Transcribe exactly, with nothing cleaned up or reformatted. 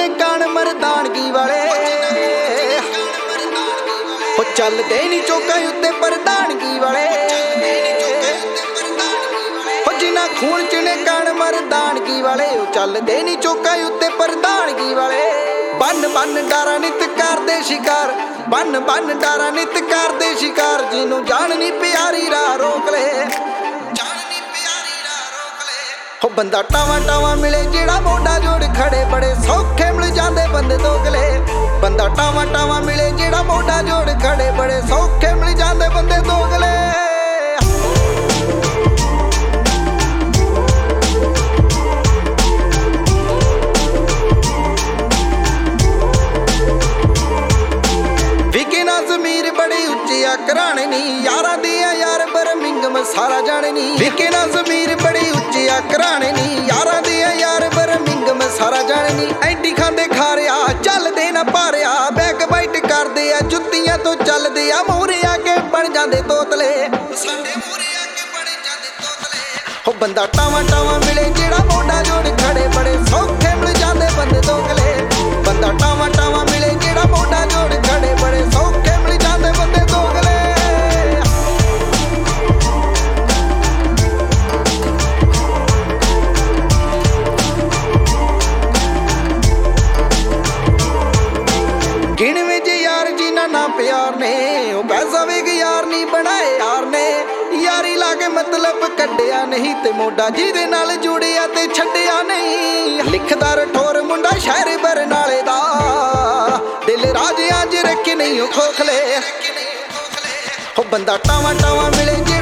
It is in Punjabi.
ਨੇ ਕਾਣ ਮਰਦਾਨਗੀ ਵਾਲੇ ਉਹ ਚੱਲਦੇ ਨੀ ਚੌਕਾਂ ਉੱਤੇ ਪ੍ਰਧਾਨਗੀ ਵਾਲੇ ਉਹ ਜਿਨ੍ਹਾਂ ਖੂਨ ਚ ਨੇ ਕਾਣ ਮਰਦਾਨਗੀ ਵਾਲੇ ਉਹ ਚੱਲਦੇ ਨੀ ਚੌਕਾਂ ਉੱਤੇ ਪ੍ਰਧਾਨਗੀ ਵਾਲੇ ਬੰਨ ਬੰਨ ਡਾਰਾ ਨਿਤ ਕਰਦੇ ਸ਼ਿਕਾਰ ਬੰਨ ਬੰਨ ਡਾਰਾ ਨਿਤ ਕਰਦੇ ਸ਼ਿਕਾਰ ਜਿਹਨੂੰ ਜਾਣ ਨੀ ਪਿਆਰੀ ਰਾਹ ਰੋਕ ਲੈ ਹੋ ਬੰਦਾ ਟਾਵਾਂ ਟਾਵਾਂ ਮਿਲੇ ਜਿਹੜਾ ਮੋਢਾ ਜੋੜ ਖੜੇ ਬੜੇ ਸੌਖੇ ਮਿਲ ਜਾਂਦੇ ਬੰਦੇ ਦੋਗਲੇ ਬੰਦਾ ਟਾਵਾਂ ਟਾਵਾਂ ਮਿਲੇ ਜਿਹੜਾ ਮੋਢਾ ਜੋੜ ਖੜੇ ਬੜੇ ਸੌਖੇ ਮਿਲ ਜਾਂਦੇ ਬੰਦੇ ਦੋਗਲੇ ਵਿਕੇ ਨਾ ਜ਼ਮੀਰ ਬੜੀ ਉੱਚੀ ਆ ਘਰਾਣੇ ਨੀ ਯਾਰਾਂ ਦੀਆਂ ਯਾਰ ਬਰਮਿੰਗਮ ਸਾਰਾ ਜਾਣੇ ਨੀ ਵਿਕੇ ਨਾ ਜ਼ਮੀਰ ਬੜੀ ਉੱਚੀ ਆ ਘਰਾਣੇ ਨੀ ਯਾਰਾਂ ਦੀਆਂ ਯਾਰ ਬਰਮਿੰਗਮ ਸਾਰਾ ਜਾਣੇ ਨੀ ਐਂਟੀ ਖਾਂਦੇ ਖਾ ਰਿਆ ਚੱਲਦੇ ਨਾ ਪਾਰਿਆ ਬੈਕ ਬਾਈਟ ਕਰਦੇ ਆ ਜੁੱਤੀਆਂ ਤੋਂ ਚੱਲਦੇ ਆ ਮੂਹਰੇ ਆ ਕੇ ਬਣ ਜਾਂਦੇ ਤੋਤਲੇ ਸਾਡੇ ਮੂਹਰੇ ਆ ਕੇ ਬਣ ਜਾਂਦੇ ਤੋਤਲੇ ਹੋ ਬੰਦਾ ਟਾਵਾਂ ਟਾਵਾਂ ਮਿਲੇ ਜਿਹੜਾ ਮੋਢਾ ਜੋੜ ਖੜੇ ਬੜੇ ਸੌਖੇ ਮਿਲ ਜਾਂਦੇ ਬੰਦੇ ਦੋਗਲੇ ਬੰਦਾ ਟਾਵਾਂ ਟਾਵਾਂ ਮਿਲੇ ਜਿਹੜਾ ਮੋਢਾ ਜੋੜ ਖੜੇ ਬੜੇ ਸੌਖੇ ਮਿਲ ਜਾਂਦੇ ਬੰਦੇ ਦੋਗਲੇ ਗਿਣ ਵਿੱਚ ਯਾਰ ਜਿਨ੍ਹਾਂ ਨਾ ਪਿਆਰ ਨੇ ਉਹ ਪੈਸਾ ਵੀ ਯਾਰ ਨਹੀਂ ਬਣਾਏ ਯਾਰ ਨੇ ਯਾਰੀ ਲਾ ਕੇ ਮਤਲਬ ਕੱਢਿਆ ਨਹੀਂ ਤੇ ਮੋਢਾ ਜਿਹਦੇ ਨਾਲ ਜੁੜਿਆ ਤੇ ਛੱਡਿਆ ਨਹੀਂ ਲਿਖਦਾ ਰਠੋਰ ਮੁੰਡਾ ਸ਼ਹਿਰ ਬਰਨਾਲੇ ਦਾ ਦਿਲ ਰਾਜਿਆਂ 'ਚ ਰੱਖੇ ਨਹੀਂ ਉਹ ਖੋਖਲੇ ਉਹ ਬੰਦਾ ਟਾਵਾਂ ਟਾਵਾਂ ਮਿਲੇ